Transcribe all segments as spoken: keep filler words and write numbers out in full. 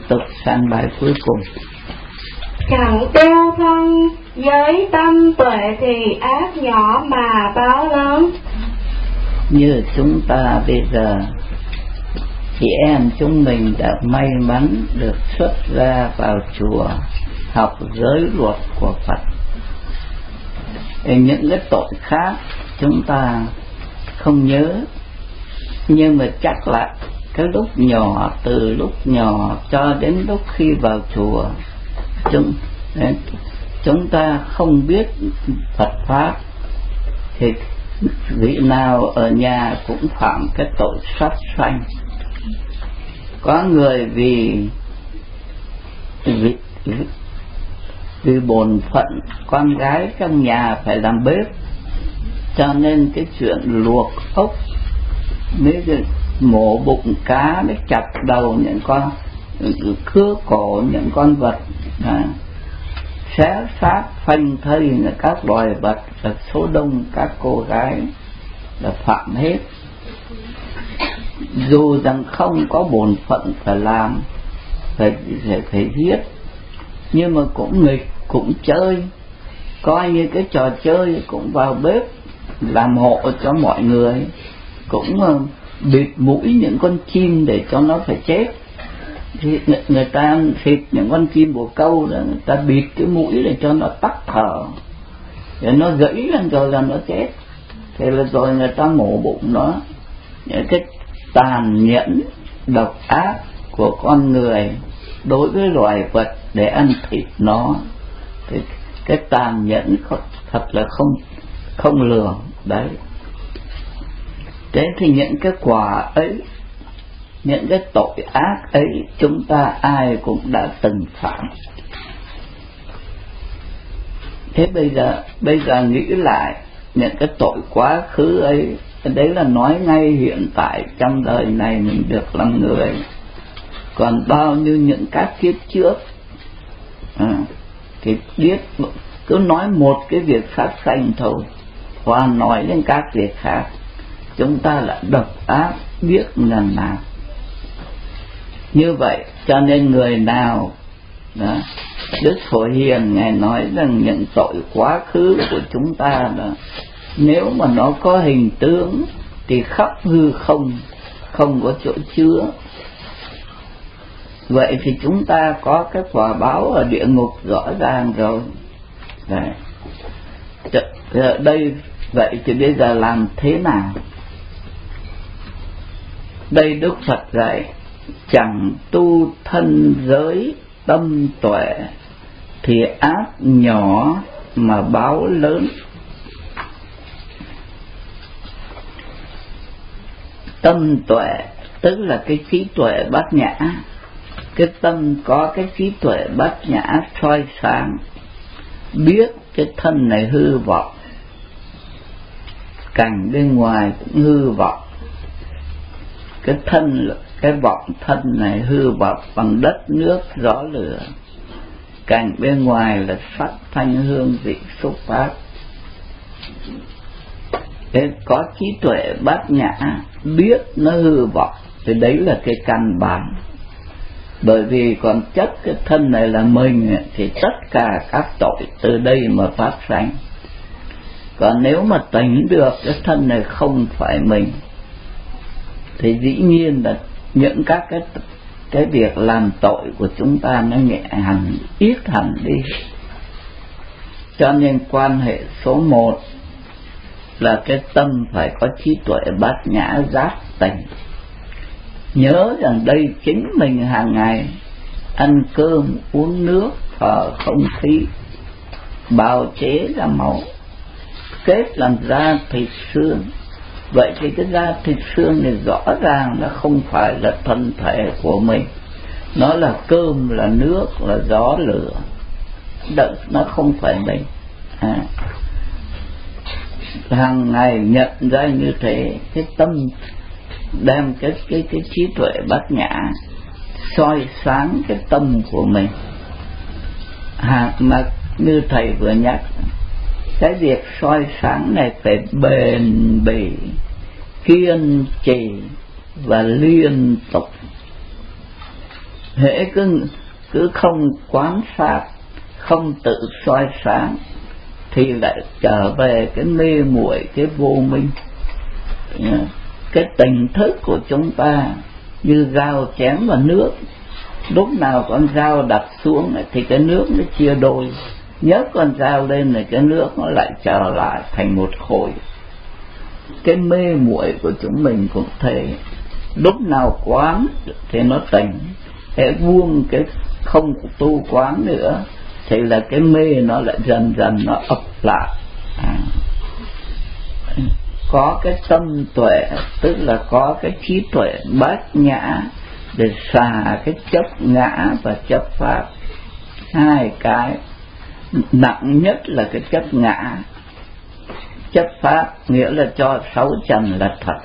tục sang bài cuối cùng. Chẳng tiêu thân với tâm tuệ thì ác nhỏ mà báo lớn. Như chúng ta bây giờ, chị em chúng mình đã may mắn được xuất ra vào chùa học giới luật của Phật. Thì những cái tội khác chúng ta không nhớ, nhưng mà chắc là cái lúc nhỏ, từ lúc nhỏ cho đến lúc khi vào chùa, chúng chúng ta không biết Phật pháp, thì vị nào ở nhà cũng phạm cái tội sát sanh. Có người vì vì, vì bổn phận con gái trong nhà phải làm bếp, cho nên cái chuyện luộc ốc, mấy cái mổ bụng cá, để chặt đầu những con, cưa cổ những con vật, à, xé xác phanh thây là các loài vật, là số đông các cô gái là phạm hết. Dù rằng không có bổn phận phải làm, phải, phải, phải giết, nhưng mà cũng nghịch, cũng chơi, coi như cái trò chơi, cũng vào bếp làm hộ cho mọi người, cũng uh, bịt mũi những con chim để cho nó phải chết. Thì người ta thịt những con chim bồ câu là người ta bịt cái mũi để cho nó tắt thở, để nó gãy lên rồi là nó chết. Thế là rồi người ta mổ bụng nó. Những cái tàn nhẫn độc ác của con người đối với loài vật để ăn thịt nó, thì cái tàn nhẫn thật là không không lường đấy. Thế thì những cái quả ấy, những cái tội ác ấy, chúng ta ai cũng đã từng phạm. Thế bây giờ bây giờ nghĩ lại những cái tội quá khứ ấy, đấy là nói ngay hiện tại trong đời này mình được làm người. Còn bao nhiêu những các kiếp trước, à, thì biết cứ nói một cái việc sát sanh thôi, và nói đến các việc khác, chúng ta là độc ác biết ngần nào. Như vậy cho nên người nào đó, Đức Phổ Hiền Ngài nói rằng những tội quá khứ của chúng ta đó, nếu mà nó có hình tướng thì khắp hư không, không có chỗ chứa. Vậy thì chúng ta có cái quả báo ở địa ngục rõ ràng rồi. Đấy. Ở đây vậy thì bây giờ làm thế nào? Đây Đức Phật dạy, chẳng tu thân giới tâm tuệ thì ác nhỏ mà báo lớn. Tâm tuệ tức là cái trí tuệ bát nhã. Cái tâm có cái trí tuệ bát nhã soi sáng, biết cái thân này hư vọng, cảnh bên ngoài cũng hư vọng. Cái thân, cái vọng thân này hư vọng bằng đất nước gió lửa, cảnh bên ngoài là sắc thanh hương vị xúc pháp. Thế có trí tuệ bát nhã, biết nó hư vọng, thì đấy là cái căn bản. Bởi vì còn chất cái thân này là mình, thì tất cả các tội từ đây mà phát sinh. Còn nếu mà tỉnh được cái thân này không phải mình, thì dĩ nhiên là những các cái cái việc làm tội của chúng ta nó nhẹ hẳn, ít hẳn đi. Cho nên quan hệ số một là cái tâm phải có trí tuệ bát nhã giác tỉnh. Nhớ rằng đây chính mình hàng ngày ăn cơm, uống nước, thở không khí, bào chế ra máu, kết làm da thịt xương. Vậy thì cái da thịt xương này rõ ràng là không phải là thân thể của mình. Nó là cơm, là nước, là gió lửa. Đợi, nó không phải mình. À. Hàng ngày nhận ra như thế, cái tâm đem cái cái cái trí tuệ bát nhã soi sáng cái tâm của mình. À, mà như thầy vừa nhắc, cái việc soi sáng này phải bền bỉ, kiên trì và liên tục. hễ cứ cứ không quán sát, không tự soi sáng thì lại trở về cái mê muội, cái vô minh. Cái tỉnh thức của chúng ta như dao chém vào nước, lúc nào con dao đặt xuống thì cái nước nó chia đôi, nhấc con dao lên thì cái nước nó lại trở lại thành một khối. Cái mê muội của chúng mình cũng thế, lúc nào quán thì nó tỉnh, hễ buông cái không tu quán nữa thì là cái mê nó lại dần dần nó ập lại. À. Có cái tâm tuệ, tức là có cái trí tuệ bát nhã để xả cái chấp ngã và chấp pháp. Hai cái nặng nhất là cái chấp ngã. Chấp pháp nghĩa là cho sáu trần là thật.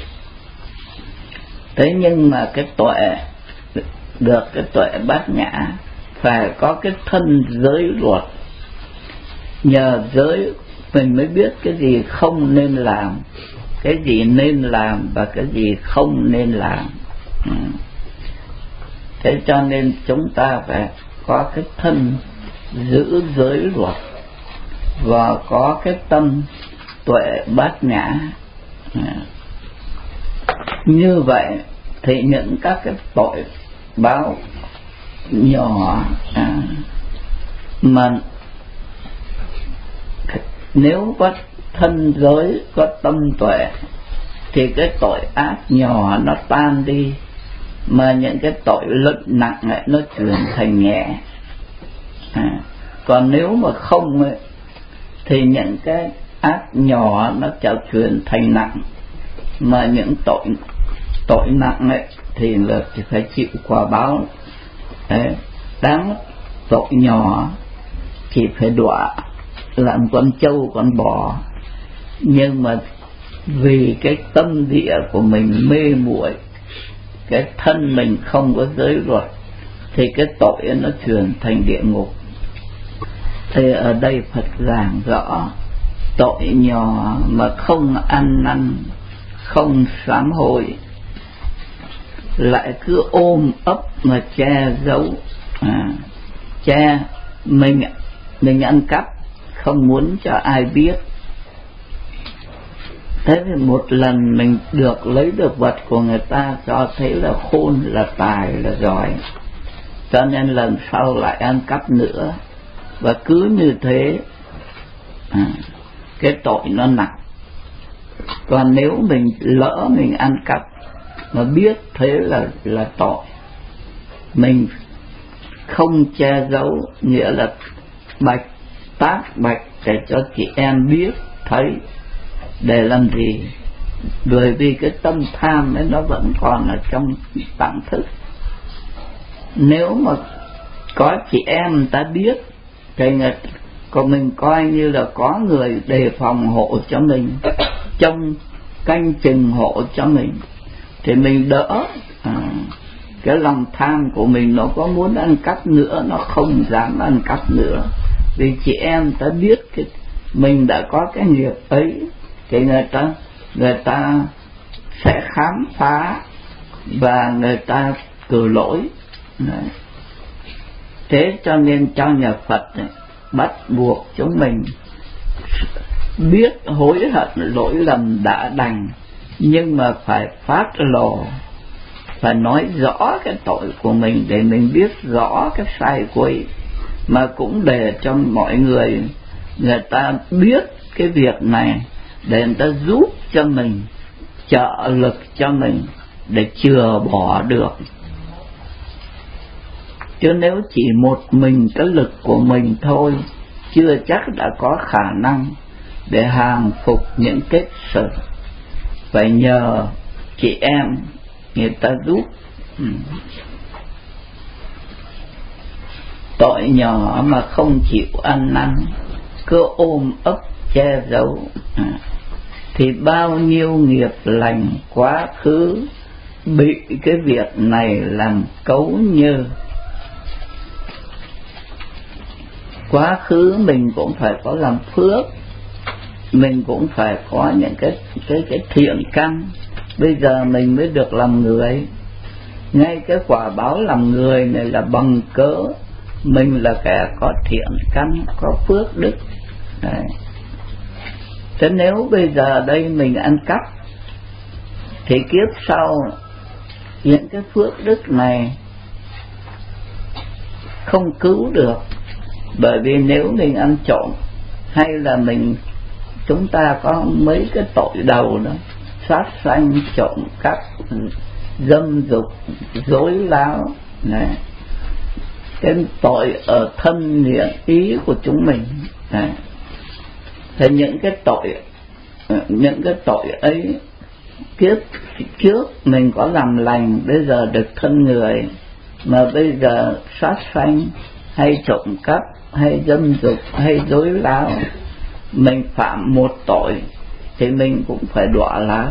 Thế nhưng mà cái tuệ, được cái tuệ bát nhã phải có cái thân giới luật. Nhờ giới mình mới biết cái gì không nên làm, cái gì nên làm và cái gì không nên làm. Ừ. Thế cho nên chúng ta phải có cái thân giữ giới luật và có cái tâm tuệ bát nhã. Ừ. Như vậy thì những các cái tội báo nhỏ à, mà nếu có thân giới, có tâm tuệ thì cái tội ác nhỏ nó tan đi, mà những cái tội lực nặng ấy, nó chuyển thành nhẹ. À, còn nếu mà không ấy, thì những cái ác nhỏ nó trở chuyển thành nặng, mà những tội tội nặng ấy thì là chỉ phải chịu quả báo. Đấy, đáng tội nhỏ chỉ phải đọa làm con trâu con bò, nhưng mà vì cái tâm địa của mình mê muội, cái thân mình không có giới luật thì cái tội nó chuyển thành địa ngục. Thì ở đây Phật giảng rõ tội nhỏ mà không ăn năn, không sám hối, lại cứ ôm ấp mà che giấu. À, che mình mình ăn cắp, không muốn cho ai biết. Thế thì một lần mình được lấy được vật của người ta cho thấy là khôn, là tài, là giỏi, cho nên lần sau lại ăn cắp nữa. Và cứ như thế à, cái tội nó nặng. Còn nếu mình lỡ mình ăn cắp mà biết thế là là tội, mình không che giấu, nghĩa là bạch tác bạch để cho chị em biết thấy. Để làm gì? Bởi vì cái tâm tham ấy nó vẫn còn ở trong tạng thức. Nếu mà có chị em ta biết thì người, còn mình coi như là có người đề phòng hộ cho mình, trông canh chừng hộ cho mình, thì mình đỡ. À, cái lòng tham của mình nó có muốn ăn cắp nữa, nó không dám ăn cắp nữa. Vì chị em ta biết cái mình đã có cái nghiệp ấy thì người ta người ta sẽ khám phá và người ta cử lỗi. Đấy. Thế cho nên cho nhà Phật này, bắt buộc chúng mình biết hối hận lỗi lầm đã đành, nhưng mà phải phát lộ, phải nói rõ cái tội của mình để mình biết rõ cái sai quấy, mà cũng để cho mọi người người ta biết cái việc này để người ta giúp cho mình, trợ lực cho mình để chừa bỏ được. Chứ nếu chỉ một mình cái lực của mình thôi chưa chắc đã có khả năng để hàng phục những kết sự, phải nhờ chị em người ta giúp. Ừ. Tội nhỏ mà không chịu ăn năn, cứ ôm ấp che giấu, à, thì bao nhiêu nghiệp lành quá khứ bị cái việc này làm cấu nhơ. Quá khứ mình cũng phải có làm phước, mình cũng phải có những cái cái cái thiện căn. Bây giờ mình mới được làm người, ngay cái quả báo làm người này là bằng cớ mình là kẻ có thiện căn, có phước đức. Đấy. Thế nếu bây giờ đây mình ăn cắp thì kiếp sau những cái phước đức này không cứu được. Bởi vì nếu mình ăn trộm hay là mình chúng ta có mấy cái tội đầu đó, sát sanh, trộm cắp, dâm dục, dối láo này, cái tội ở thân miệng ý của chúng mình này. Thì những cái tội những cái tội ấy kiếp trước mình có làm lành, bây giờ được thân người, mà bây giờ sát sanh hay trộm cắp hay dâm dục hay dối láo, mình phạm một tội thì mình cũng phải đọa lạc.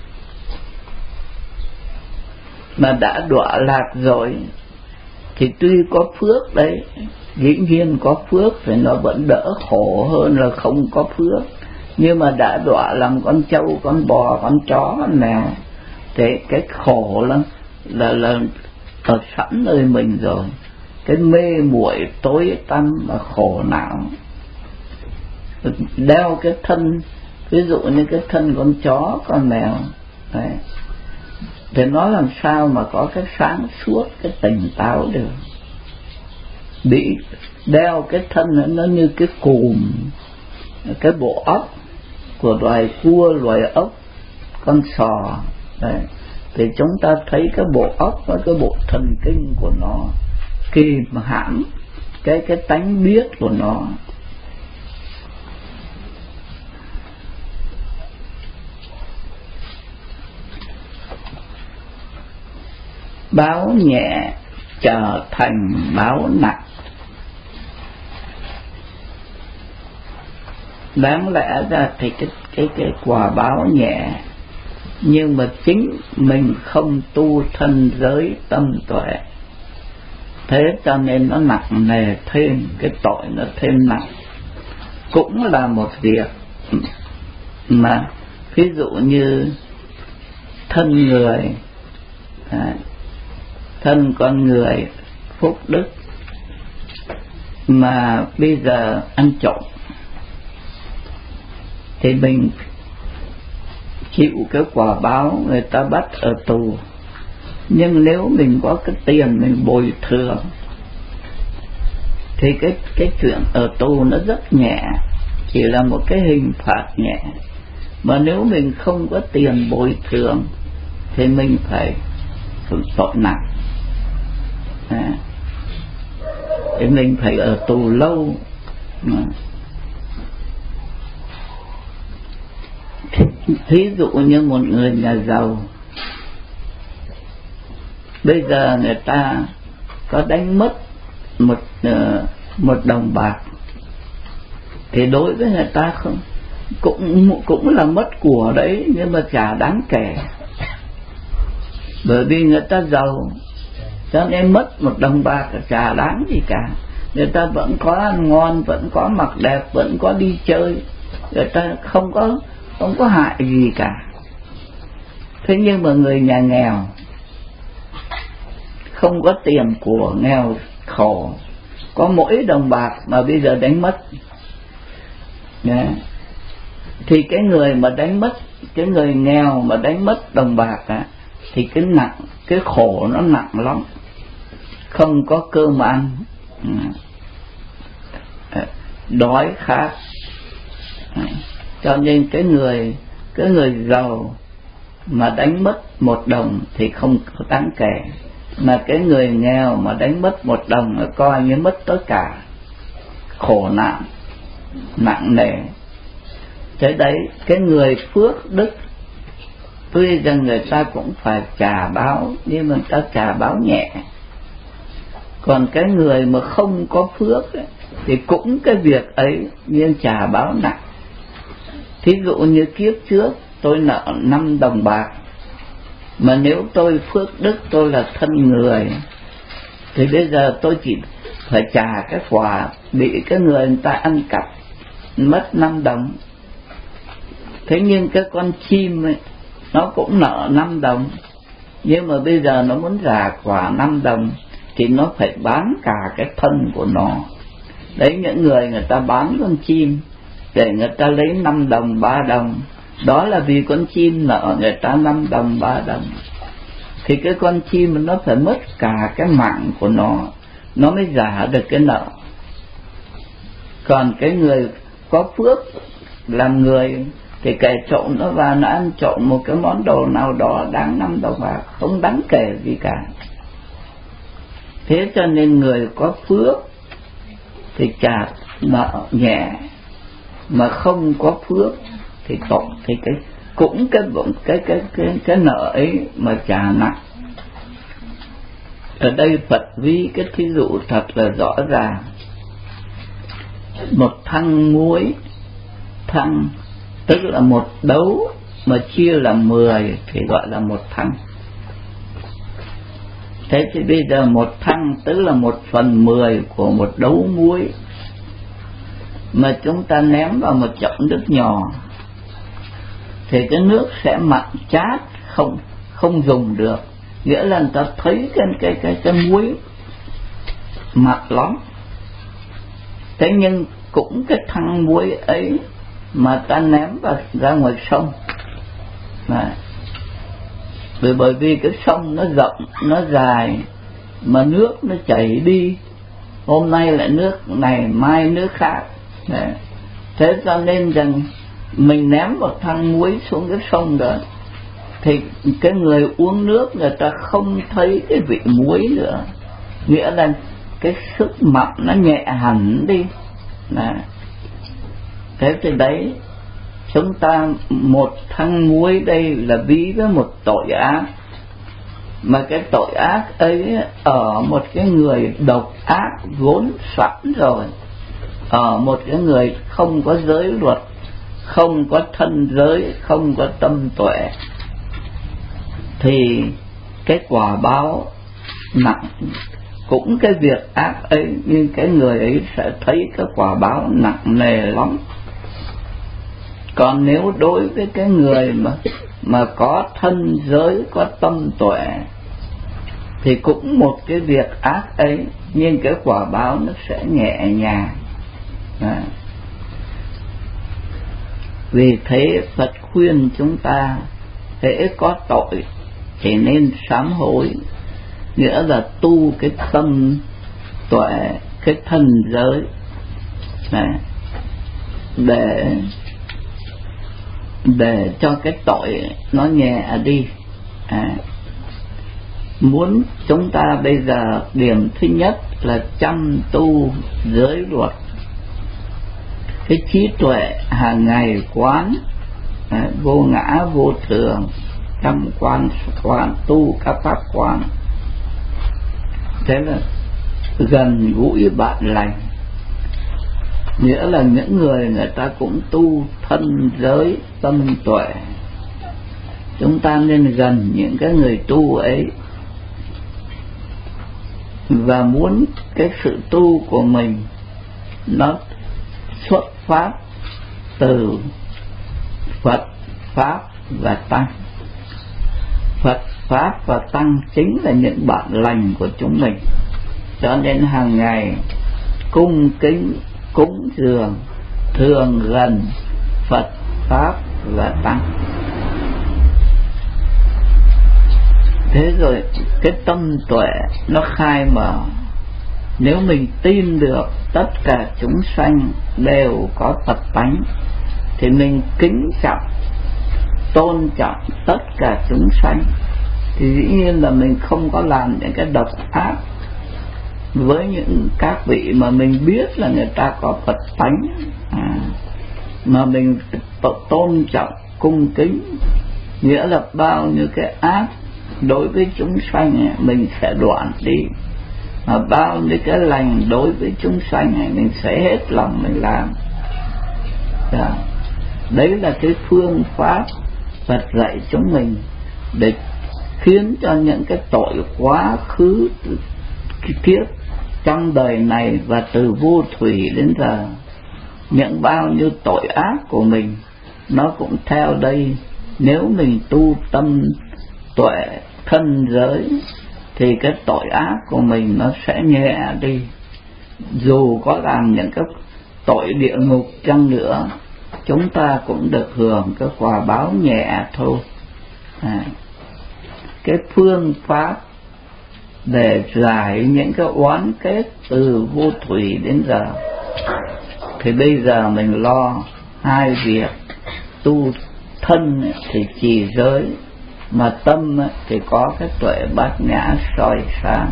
Mà đã đọa lạc rồi thì tuy có phước đấy, dĩ nhiên có phước thì nó vẫn đỡ khổ hơn là không có phước. Nhưng mà đã đọa làm con trâu, con bò, con chó, con mèo thì cái khổ lắm là là ở sẵn nơi mình rồi. Cái mê muội tối tăm và khổ não. Đeo cái thân, ví dụ như cái thân con chó, con mèo đấy, thì nó làm sao mà có cái sáng suốt, cái tỉnh táo được. Bị đeo cái thân nó như cái cùm, cái bộ óc của loài cua, loài ốc, con sò đấy. Thì chúng ta thấy cái bộ óc và cái bộ thần kinh của nó kìm hãm cái cái tánh biết của nó. Báo nhẹ trở thành báo nặng. Đáng lẽ ra thì cái cái cái quả báo nhẹ, nhưng mà chính mình không tu thân giới tâm tuệ, thế cho nên nó nặng nề thêm, cái tội nó thêm nặng. Cũng là một việc mà ví dụ như thân người, à, thân con người phúc đức mà bây giờ ăn trộm thì mình chịu cái quả báo, người ta bắt ở tù. Nhưng nếu mình có cái tiền mình bồi thường thì cái cái chuyện ở tù nó rất nhẹ, chỉ là một cái hình phạt nhẹ. Mà nếu mình không có tiền bồi thường thì mình phải tội nặng, à, thì mình phải ở tù lâu. à. Ví dụ như một người nhà giàu, bây giờ người ta có đánh mất một uh, một đồng bạc thì đối với người ta không cũng cũng là mất của đấy, nhưng mà chả đáng kể. Bởi vì người ta giàu cho nên mất một đồng bạc chả đáng gì cả. Người ta vẫn có ăn ngon, vẫn có mặc đẹp, vẫn có đi chơi, người ta không có không có hại gì cả. Thế nhưng mà người nhà nghèo không có tiền của, nghèo khổ, có mỗi đồng bạc mà bây giờ đánh mất. Đấy. Thì cái người mà đánh mất, cái người nghèo mà đánh mất đồng bạc á, thì cái nặng, cái khổ nó nặng lắm. Không có cơm ăn, đói khát. Cho nên cái người cái người giàu mà đánh mất một đồng thì không đáng kể, mà cái người nghèo mà đánh mất một đồng là coi như mất tất cả, khổ nạn nặng nề. Thế đấy, cái người phước đức tuy rằng người ta cũng phải trả báo, nhưng mà người ta trả báo nhẹ. Còn cái người mà không có phước ấy, thì cũng cái việc ấy nhưng trả báo nặng. Thí dụ như kiếp trước tôi nợ năm đồng bạc, mà nếu tôi phước đức, tôi là thân người, thì bây giờ tôi chỉ phải trả cái quả bị cái người người ta ăn cắp mất năm đồng. Thế nhưng cái con chim ấy, nó cũng nợ năm đồng, Nhưng mà bây giờ nó muốn giả quả năm đồng thì nó phải bán cả cái thân của nó. Đấy, những người người ta bán con chim để người ta lấy năm đồng ba đồng, đó là vì con chim nợ người ta năm đồng ba đồng. Thì cái con chim nó phải mất cả cái mạng của nó nó mới giả được cái nợ. Còn cái người có phước làm người thì kẻ trộm nó vào nó ăn trộm một cái món đồ nào đó đáng năm đồng bạc, không đáng kể gì cả. Thế cho nên người có phước thì trả nợ nhẹ, mà không có phước thì tội thì cái cũng cái cái cái cái cái nợ ấy mà trả nặng. Ở đây Phật ví cái thí dụ thật là rõ ràng. Một thăng muối, thăng tức là một đấu mà chia là mười thì gọi là một thăng. Thế thì bây giờ một thăng tức là một phần mười của một đấu muối mà chúng ta ném vào một chậu nước nhỏ thì cái nước sẽ mặn chát, không không dùng được. Nghĩa là người ta thấy cái cái cái cái muối mặn lắm. Thế nhưng cũng cái thăng muối ấy mà ta ném vào ra ngoài sông, mà bởi bởi vì cái sông nó rộng nó dài mà nước nó chảy đi, hôm nay lại nước này mai nước khác. Đấy. Thế cho nên rằng mình ném một thăng muối xuống cái sông đó thì cái người uống nước người ta không thấy cái vị muối nữa, nghĩa là cái sức mặn nó nhẹ hẳn đi. Đấy. Thế thì đấy, chúng ta một thăng muối đây là ví với một tội ác, mà cái tội ác ấy ở một cái người độc ác vốn sẵn rồi, ở một cái người không có giới luật, không có thân giới, không có tâm tuệ, thì cái quả báo nặng. Cũng cái việc ác ấy, nhưng cái người ấy sẽ thấy cái quả báo nặng nề lắm. Còn nếu đối với cái người mà mà có thân giới, có tâm tuệ thì cũng một cái việc ác ấy, nhưng cái quả báo nó sẽ nhẹ nhàng. Đó. Vì thế Phật khuyên chúng ta hễ có tội thì nên sám hối, nghĩa là tu cái tâm tuệ, cái thân giới này, để để cho cái tội nó nhẹ đi. À, muốn chúng ta bây giờ điểm thứ nhất là chăm tu giới luật, cái trí tuệ hàng ngày quán à, vô ngã vô thường, chăm quan quán tu các pháp quán. Thế là gần gũi bạn lành, nghĩa là những người người ta cũng tu thân giới tâm tuệ, chúng ta nên gần những cái người tu ấy. Và muốn cái sự tu của mình nó xuất phát từ Phật, Pháp và Tăng. Phật, Pháp và Tăng chính là những bạn lành của chúng mình, cho nên hàng ngày cung kính cúng dường thường gần Phật, Pháp và Tăng. Thế rồi cái tâm tuệ nó khai mở. Nếu mình tin được tất cả chúng sanh đều có tập tánh thì mình kính trọng, tôn trọng tất cả chúng sanh, thì dĩ nhiên là mình không có làm những cái độc ác với những các vị mà mình biết là người ta có Phật tánh, à, mà mình tôn trọng cung kính, nghĩa là bao nhiêu cái ác đối với chúng sanh mình sẽ đoạn đi, mà bao nhiêu cái lành đối với chúng sanh mình sẽ hết lòng mình làm. Đó. Đấy là cái phương pháp Phật dạy chúng mình để khiến cho những cái tội quá khứ kiếp trong đời này và từ vô thủy đến giờ, những bao nhiêu tội ác của mình nó cũng theo đây. Nếu mình tu tâm tuệ, thân giới thì cái tội ác của mình nó sẽ nhẹ đi. Dù có làm những cái tội địa ngục chăng nữa, chúng ta cũng được hưởng cái quả báo nhẹ thôi. À, cái phương pháp để giải những cái oán kết từ vô thủy đến giờ thì bây giờ mình lo hai việc. Tu thân thì trì giới, mà tâm thì có cái tuệ bát nhã soi sáng.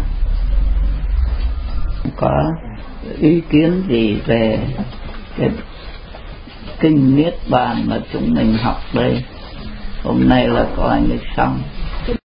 Có ý kiến gì về cái kinh Niết Bàn mà chúng mình học đây? Hôm nay là coi như xong.